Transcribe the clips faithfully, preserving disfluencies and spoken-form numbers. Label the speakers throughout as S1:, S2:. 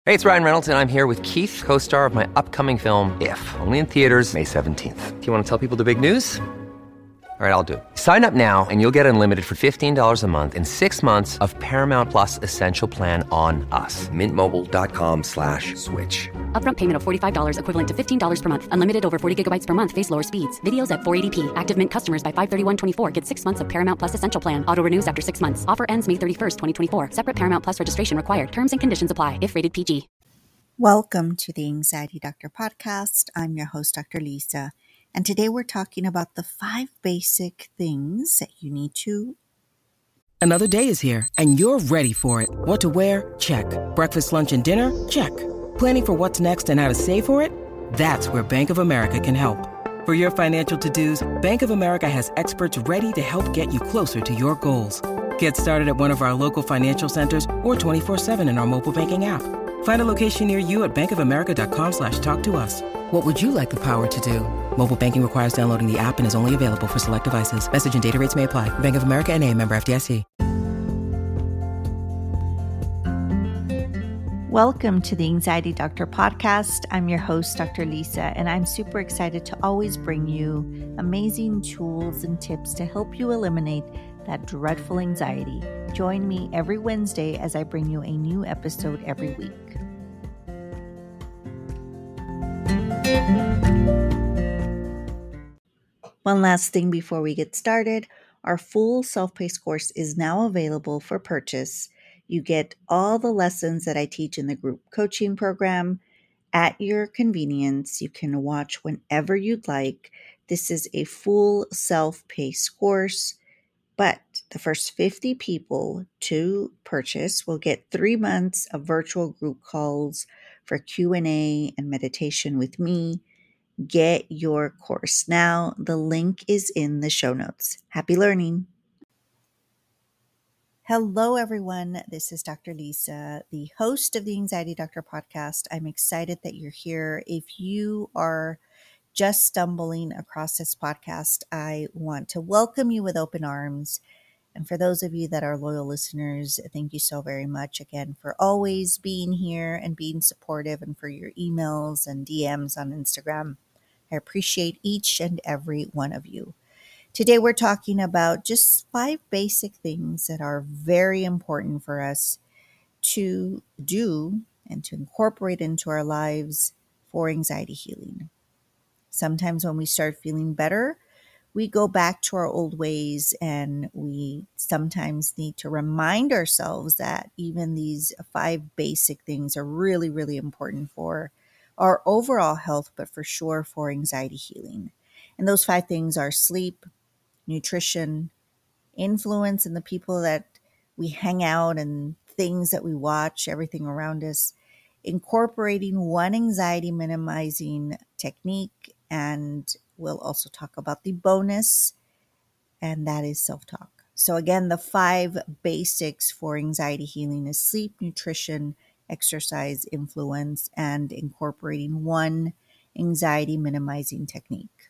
S1: Hey, it's Ryan Reynolds, and I'm here with Keith, co-star of my upcoming film, If, only in theaters May seventeenth. Do you want to tell people the big news? All right, I'll do it. Sign up now and you'll get unlimited for fifteen dollars a month and six months of Paramount Plus Essential Plan on us. Mint Mobile dot com slash switch.
S2: Upfront payment of forty-five dollars equivalent to fifteen dollars per month. Unlimited over forty gigabytes per month. Face lower speeds. Videos at four eighty p. Active Mint customers by five thirty-one twenty-four get six months of Paramount Plus Essential Plan. Auto renews after six months. Offer ends May thirty-first, twenty twenty-four. Separate Paramount Plus registration required. Terms and conditions apply if rated P G.
S3: Welcome to the Anxiety Doctor podcast. I'm your host, Doctor Lisa, and today we're talking about the five basic things that you need to.
S4: Another day is here, and you're ready for it. What to wear? Check. Breakfast, lunch, and dinner? Check. Planning for what's next and how to save for it? That's where Bank of America can help. For your financial to-dos, Bank of America has experts ready to help get you closer to your goals. Get started at one of our local financial centers or twenty-four seven in our mobile banking app. Find a location near you at bankofamerica.com slash talk to us. What would you like the power to do? Mobile banking requires downloading the app and is only available for select devices. Message and data rates may apply. Bank of America N A, member F D I C.
S3: Welcome to the Anxiety Doctor podcast. I'm your host, Doctor Lisa, and I'm super excited to always bring you amazing tools and tips to help you eliminate that dreadful anxiety. Join me every Wednesday as I bring you a new episode every week. One last thing before we get started, our full self-paced course is now available for purchase. You get all the lessons that I teach in the group coaching program at your convenience. You can watch whenever you'd like. This is a full self-paced course, but the first fifty people to purchase will get three months of virtual group calls for Q and A and meditation with me. Get your course now. The link is in the show notes. Happy learning. Hello, everyone. This is Doctor Lisa, the host of the Anxiety Doctor podcast. I'm excited that you're here. If you are just stumbling across this podcast, I want to welcome you with open arms. And for those of you that are loyal listeners, thank you so very much again for always being here and being supportive, and for your emails and D Ms on Instagram. I appreciate each and every one of you. Today we're talking about just five basic things that are very important for us to do and to incorporate into our lives for anxiety healing. Sometimes when we start feeling better, we go back to our old ways, and we sometimes need to remind ourselves that even these five basic things are really, really important for our overall health, but for sure for anxiety healing. And those five things are sleep, nutrition, influence in the people that we hang out and things that we watch, everything around us, incorporating one anxiety minimizing technique, and we'll also talk about the bonus, and that is self-talk. So again, the five basics for anxiety healing is sleep, nutrition, exercise, influence, and incorporating one anxiety minimizing technique.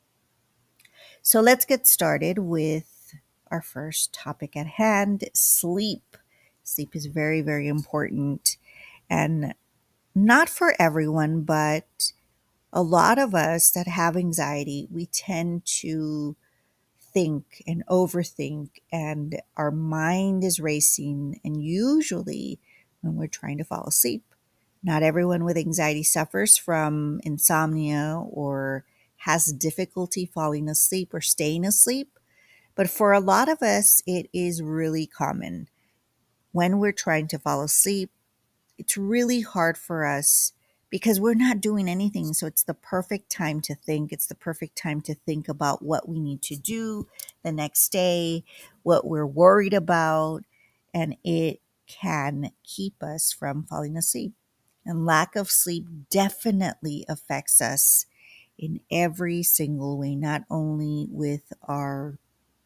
S3: So let's get started with our first topic at hand, sleep. Sleep is very, very important, and not for everyone, but a lot of us that have anxiety, we tend to think and overthink, and our mind is racing, and usually when we're trying to fall asleep. Not everyone with anxiety suffers from insomnia or has difficulty falling asleep or staying asleep, but for a lot of us, it is really common. When we're trying to fall asleep, it's really hard for us because we're not doing anything. So it's the perfect time to think. It's the perfect time to think about what we need to do the next day, what we're worried about, and it can keep us from falling asleep. And lack of sleep definitely affects us in every single way, not only with our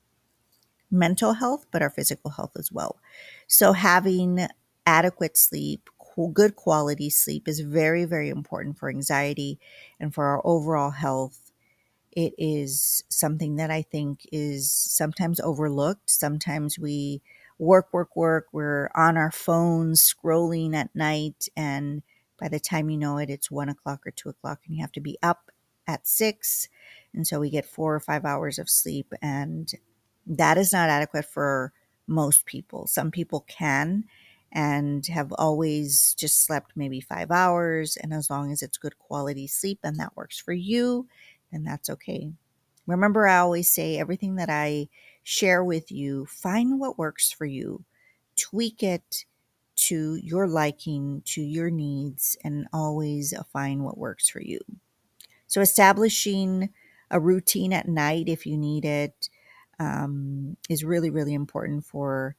S3: mental health, but our physical health as well. So having adequate sleep, good quality sleep is very, very important for anxiety and for our overall health. It is something that I think is sometimes overlooked. Sometimes we work, work, work. We're on our phones scrolling at night. And by the time you know it, it's one o'clock or two o'clock and you have to be up at six. And so we get four or five hours of sleep. And that is not adequate for most people. Some people can and have always just slept maybe five hours. And as long as it's good quality sleep and that works for you, then that's okay. Remember, I always say everything that I share with you, find what works for you, tweak it to your liking, to your needs, and always find what works for you. So establishing a routine at night, if you need it, um, is really, really important for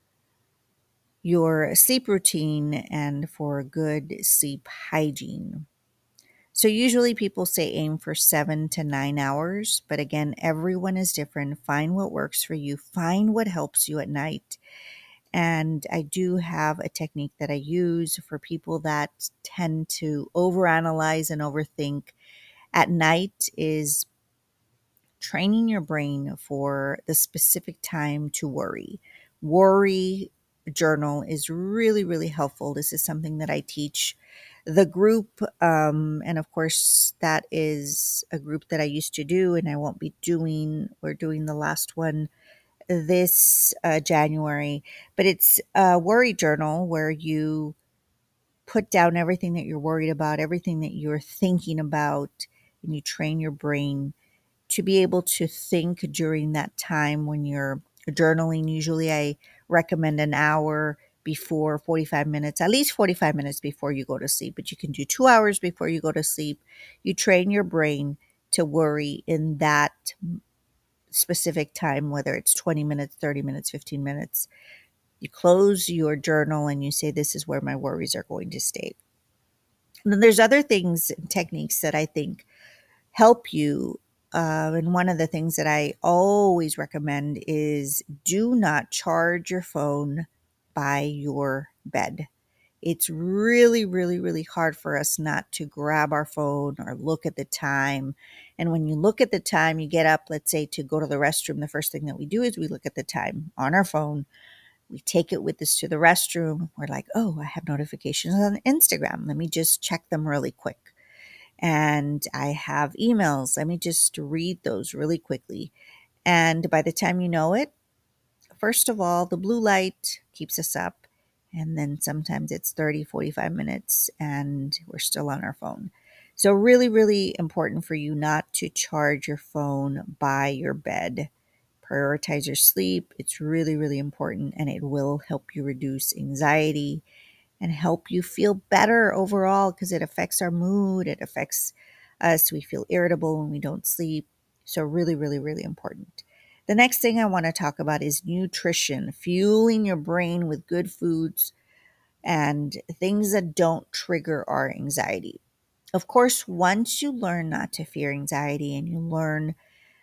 S3: your sleep routine and for good sleep hygiene. So usually people say aim for seven to nine hours, but again, everyone is different. Find what works for you. Find what helps you at night. And I do have a technique that I use for people that tend to overanalyze and overthink at night is training your brain for the specific time to worry. Worry journal is really, really helpful. This is something that I teach the group. Um, and of course, that is a group that I used to do, and I won't be doing, we're doing the last one this uh, January. But it's a worry journal where you put down everything that you're worried about, everything that you're thinking about, and you train your brain to be able to think during that time when you're journaling. Usually I recommend an hour before, forty-five minutes, at least forty-five minutes before you go to sleep, but you can do two hours before you go to sleep. You train your brain to worry in that specific time, whether it's twenty minutes, thirty minutes, fifteen minutes. You close your journal and you say, this is where my worries are going to stay. And then there's other things and techniques that I think help you. Uh, and one of the things that I always recommend is do not charge your phone by your bed. It's really, really, really hard for us not to grab our phone or look at the time. And when you look at the time, you get up, let's say, to go to the restroom. The first thing that we do is we look at the time on our phone. We take it with us to the restroom. We're like, oh, I have notifications on Instagram. Let me just check them really quick. And I have emails. Let me just read those really quickly. And by the time you know it, first of all, the blue light keeps us up. And then sometimes it's thirty, forty-five minutes and we're still on our phone. So really, really important for you not to charge your phone by your bed. Prioritize your sleep. It's really, really important, and it will help you reduce anxiety and help you feel better overall because it affects our mood. It affects us. We feel irritable when we don't sleep. So really, really, really important. The next thing I want to talk about is nutrition, fueling your brain with good foods and things that don't trigger our anxiety. Of course, once you learn not to fear anxiety and you learn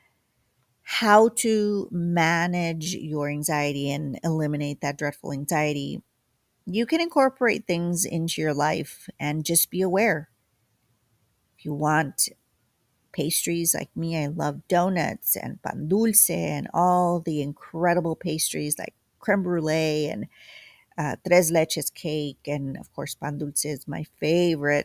S3: how to manage your anxiety and eliminate that dreadful anxiety, you can incorporate things into your life and just be aware. If you want pastries like me, I love donuts and pan dulce and all the incredible pastries like creme brulee and uh, tres leches cake. And of course, pan dulce is my favorite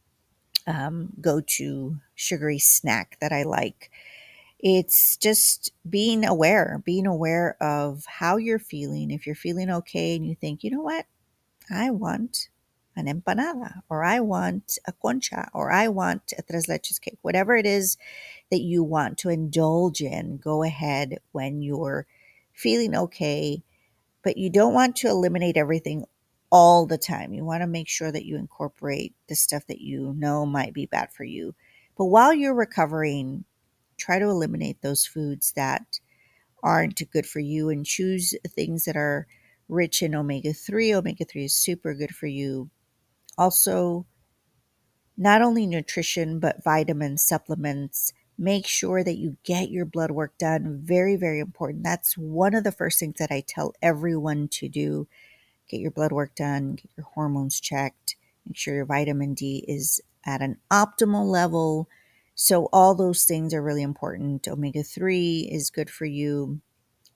S3: um, go-to sugary snack that I like. It's just being aware, being aware of how you're feeling. If you're feeling okay and you think, you know what, I want an empanada, or I want a concha, or I want a tres leches cake, whatever it is that you want to indulge in, go ahead when you're feeling okay, but you don't want to eliminate everything all the time. You want to make sure that you incorporate the stuff that you know might be bad for you. But while you're recovering, try to eliminate those foods that aren't good for you and choose things that are rich in omega three. Omega three is super good for you. Also, not only nutrition, but vitamins, supplements. Make sure that you get your blood work done. Very, very important. That's one of the first things that I tell everyone to do. Get your blood work done, get your hormones checked, make sure your vitamin D is at an optimal level. So all those things are really important. omega three is good for you.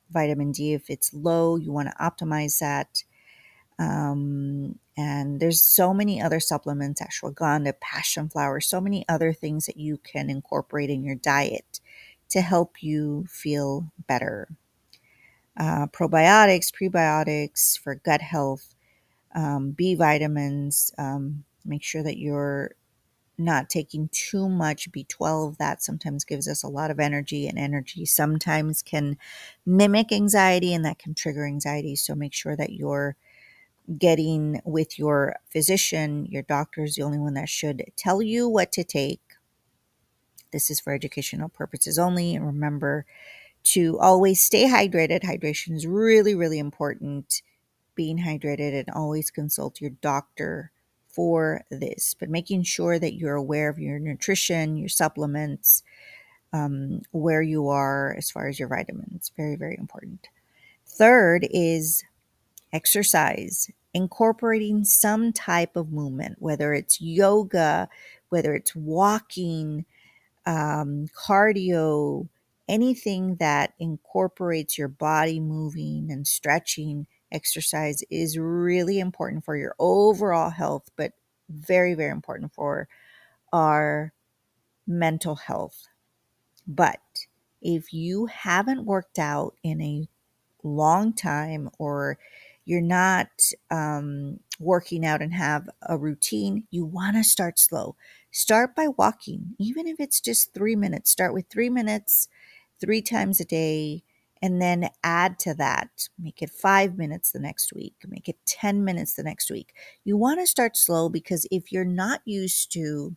S3: Vitamin D, if it's low, you want to optimize that. Um, and there's so many other supplements, ashwagandha, passion flower, so many other things that you can incorporate in your diet to help you feel better. Uh, probiotics, prebiotics for gut health, um, B vitamins. Um, make sure that you're not taking too much B twelve. That sometimes gives us a lot of energy, and energy sometimes can mimic anxiety, and that can trigger anxiety. So make sure that you're getting with your physician. Your doctor is the only one that should tell you what to take. This is for educational purposes only. And remember to always stay hydrated. Hydration is really, really important. Being hydrated, and always consult your doctor for this. But making sure that you're aware of your nutrition, your supplements, um, where you are as far as your vitamins. Very, very important. Third is exercise, incorporating some type of movement, whether it's yoga, whether it's walking, um, cardio, anything that incorporates your body moving and stretching. Exercise is really important for your overall health, but very, very important for our mental health. But if you haven't worked out in a long time, or you're not um, working out and have a routine, you want to start slow. Start by walking, even if it's just three minutes. Start with three minutes, three times a day, and then add to that. Make it five minutes the next week. Make it ten minutes the next week. You want to start slow, because if you're not used to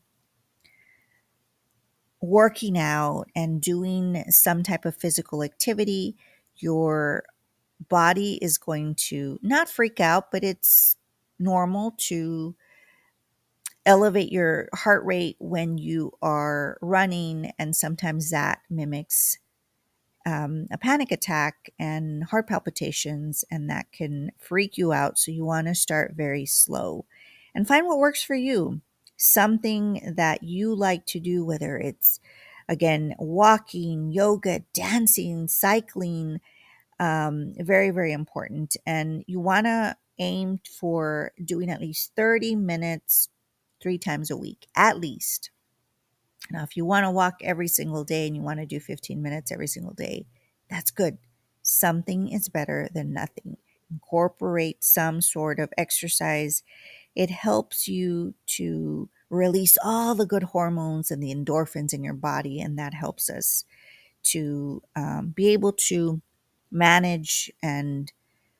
S3: working out and doing some type of physical activity, your body is going to not freak out, but it's normal to elevate your heart rate when you are running. And sometimes that mimics um, a panic attack and heart palpitations, and that can freak you out. So you want to start very slow and find what works for you. Something that you like to do, whether it's, again, walking, yoga, dancing, cycling. Um, very, very important. And you want to aim for doing at least thirty minutes three times a week, at least. Now, if you want to walk every single day and you want to do fifteen minutes every single day, that's good. Something is better than nothing. Incorporate some sort of exercise. It helps you to release all the good hormones and the endorphins in your body, and that helps us to um, be able to manage and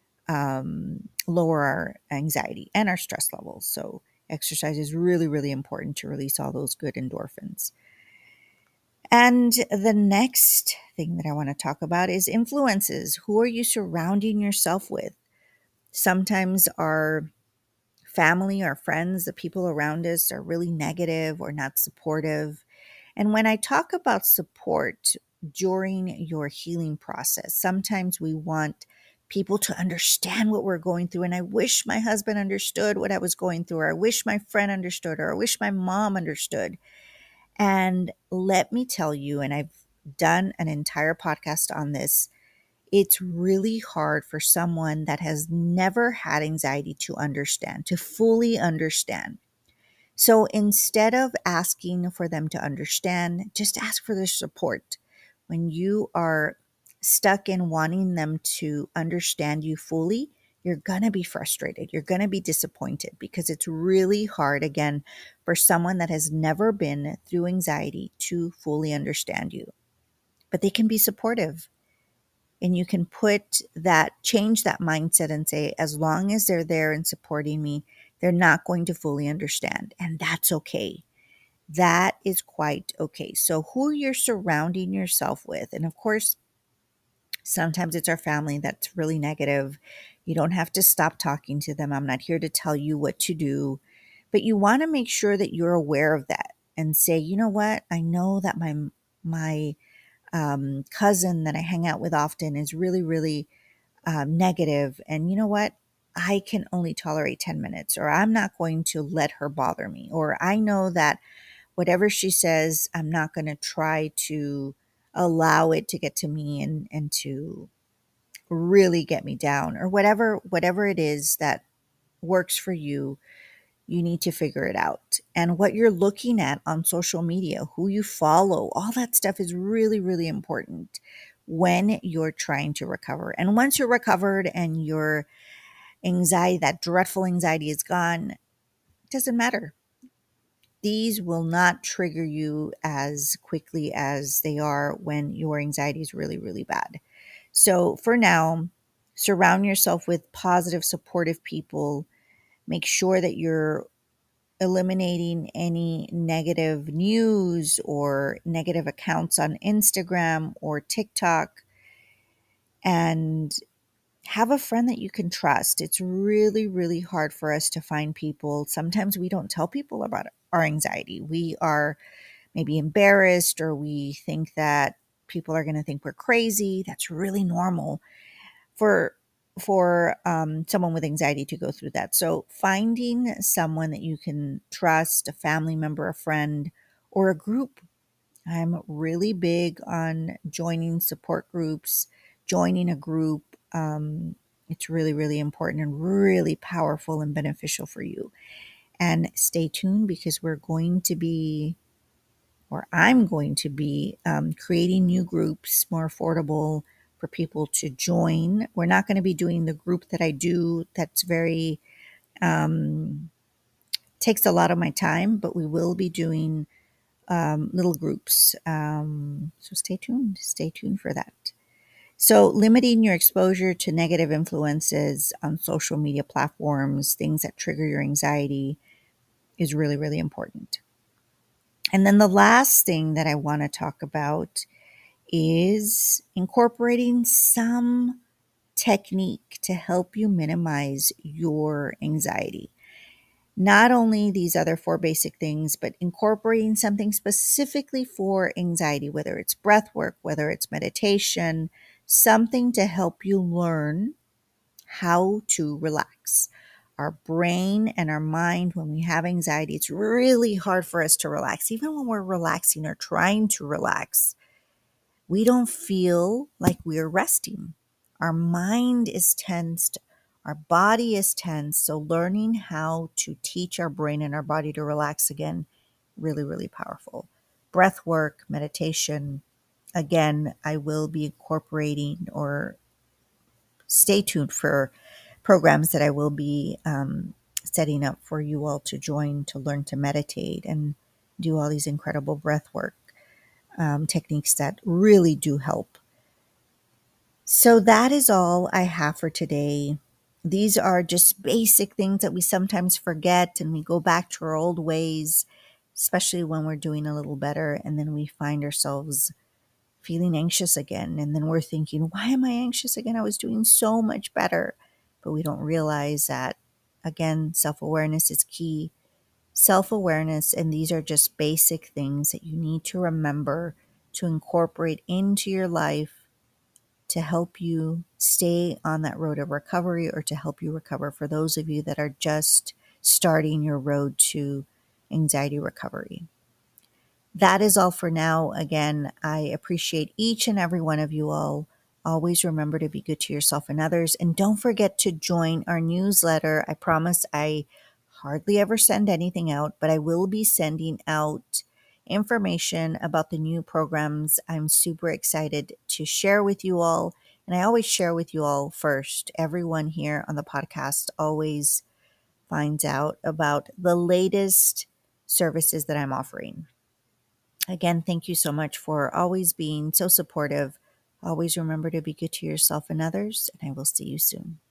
S3: um, lower our anxiety and our stress levels. So exercise is really, really important to release all those good endorphins. And the next thing that I want to talk about is influences. Who are you surrounding yourself with? Sometimes our family, our friends, the people around us are really negative or not supportive. And when I talk about support during your healing process, sometimes we want people to understand what we're going through. And I wish my husband understood what I was going through, or I wish my friend understood, or I wish my mom understood. And let me tell you, and I've done an entire podcast on this, it's really hard for someone that has never had anxiety to understand, to fully understand. So instead of asking for them to understand, just ask for their support. When you are stuck in wanting them to understand you fully, you're going to be frustrated. You're going to be disappointed, because it's really hard, again, for someone that has never been through anxiety to fully understand you. But they can be supportive. And you can put that, change that mindset and say, as long as they're there and supporting me, they're not going to fully understand. And that's okay. That is quite okay. So who you're surrounding yourself with, and of course, sometimes it's our family that's really negative. You don't have to stop talking to them. I'm not here to tell you what to do, but you want to make sure that you're aware of that and say, you know what? I know that my, my, um, cousin that I hang out with often is really, really um, negative. And you know what? I can only tolerate ten minutes, or I'm not going to let her bother me. Or I know that whatever she says, I'm not going to try to allow it to get to me and, and to really get me down, or whatever, whatever it is that works for you. You need to figure it out. And what you're looking at on social media, who you follow, all that stuff is really, really important when you're trying to recover. And once you're recovered and your anxiety, that dreadful anxiety is gone, it doesn't matter. These will not trigger you as quickly as they are when your anxiety is really, really bad. So for now, surround yourself with positive, supportive people. Make sure that you're eliminating any negative news or negative accounts on Instagram or TikTok, and have a friend that you can trust. It's really, really hard for us to find people. Sometimes we don't tell people about our anxiety. We are maybe embarrassed, or we think that people are going to think we're crazy. That's really normal for for um, someone with anxiety to go through that. So finding someone that you can trust, a family member, a friend, or a group. I'm really big on joining support groups, joining a group. Um, it's really, really important and really powerful and beneficial for you. And stay tuned, because we're going to be, or I'm going to be um, creating new groups, more affordable for people to join. We're not going to be doing the group that I do that's very, um, takes a lot of my time, but we will be doing um, little groups. Um, so stay tuned, stay tuned for that. So limiting your exposure to negative influences on social media platforms, things that trigger your anxiety, is really, really important. And then the last thing that I want to talk about is incorporating some technique to help you minimize your anxiety. Not only these other four basic things, but incorporating something specifically for anxiety, whether it's breath work, whether it's meditation, something to help you learn how to relax. Our brain and our mind, when we have anxiety, it's really hard for us to relax. Even when we're relaxing or trying to relax, we don't feel like we're resting. Our mind is tensed. Our body is tense. So learning how to teach our brain and our body to relax again, really, really powerful. Breath work, meditation. Again, I will be incorporating, or stay tuned for programs that I will be um, setting up for you all to join, to learn to meditate and do all these incredible breath work um, techniques that really do help. So that is all I have for today. These are just basic things that we sometimes forget, and we go back to our old ways, especially when we're doing a little better, and then we find ourselves feeling anxious again. And then we're thinking, why am I anxious again? I was doing so much better. But we don't realize that, again, self-awareness is key. Self-awareness, and these are just basic things that you need to remember to incorporate into your life to help you stay on that road of recovery, or to help you recover, for those of you that are just starting your road to anxiety recovery. That is all for now. Again, I appreciate each and every one of you all. Always remember to be good to yourself and others. And don't forget to join our newsletter. I promise I hardly ever send anything out, but I will be sending out information about the new programs I'm super excited to share with you all. And I always share with you all first. Everyone here on the podcast always finds out about the latest services that I'm offering. Again, thank you so much for always being so supportive. Always remember to be good to yourself and others, and I will see you soon.